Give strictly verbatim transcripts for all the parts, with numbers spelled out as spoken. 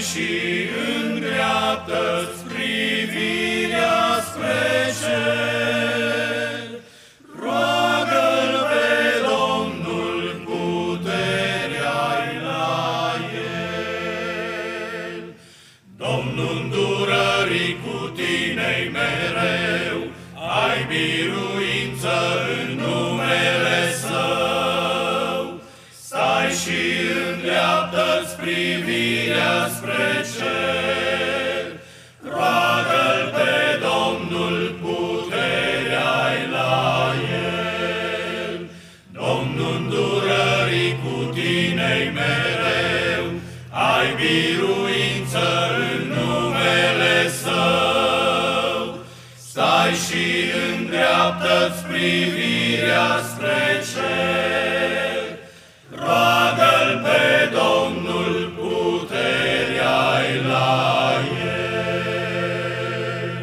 și îndreaptă-ți privirea spre cer. Roagă-L pe Domnul, puterea-i la El. Domnul îndurării cu tine-i mereu, ai biruință în numele Său. Stai și îndreaptă-ți privirea spre cer. Roagă-L pe Domnul, puterea-i la El. Domnul îndurării cu tine-i mereu, ai biruință în numele Său. Stai și îndreaptă-ți privirea spre cer. Roagă-L pe Domnul, puterea-i la El.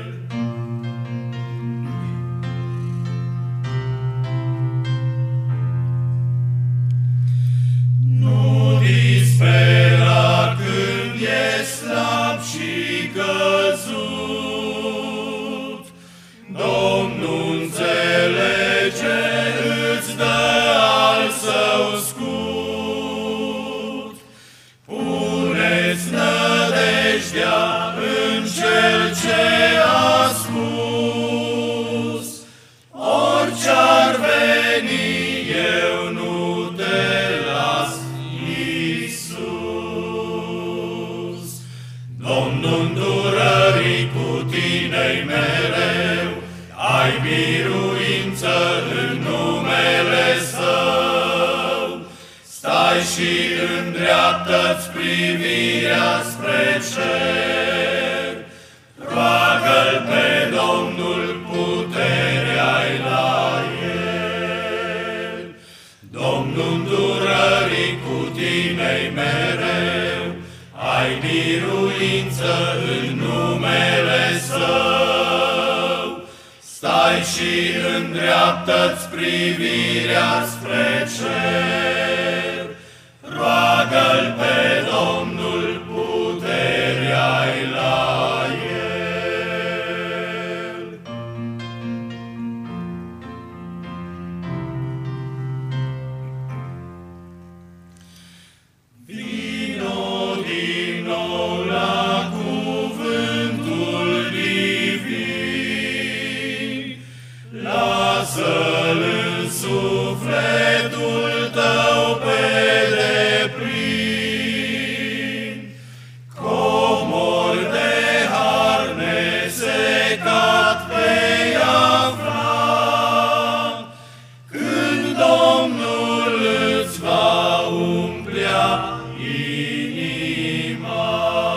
Nu dispera când e slab și căzut. Domnul înțelege, îți dă al Său scut. Puneți nădejdea în Cel ce a spus: orice-ar veni, eu nu te las, Iisus. Domnul îndurării cu tine-i mereu, ai biruință în numele Său. Stai și îndreaptă-ți privirea spre cer. Roagă-L pe Domnul, puterea-i la El. Domnul îndurării cu tine-i mereu, ai biruință în numele Său. Stai și îndreaptă-ți privirea spre cer. Roagă-L pe Domnul, puterea-i la El. Vino din nou la cuvântul divin, lasă-L în sufletul tău pe deplin. Comor de har nesecat vei afla, când Domnul îți va umplea inima.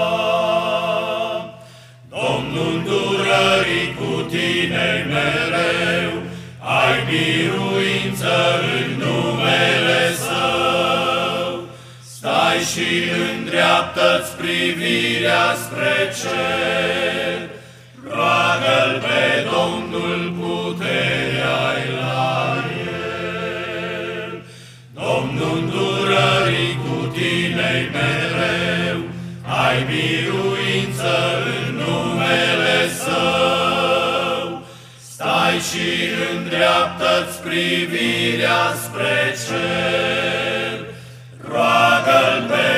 Domnul îndurării cu tine-i mereu, ai biruință în numele Său. Stai și îndreaptă-ți privirea spre cer. Roagă-L pe Domnul, puterea-i la El. Domnul îndurării cu tine-i mereu, ai biruință în numele Său. Stai și îndreaptă-ți privirea spre cer. Roagă-L pe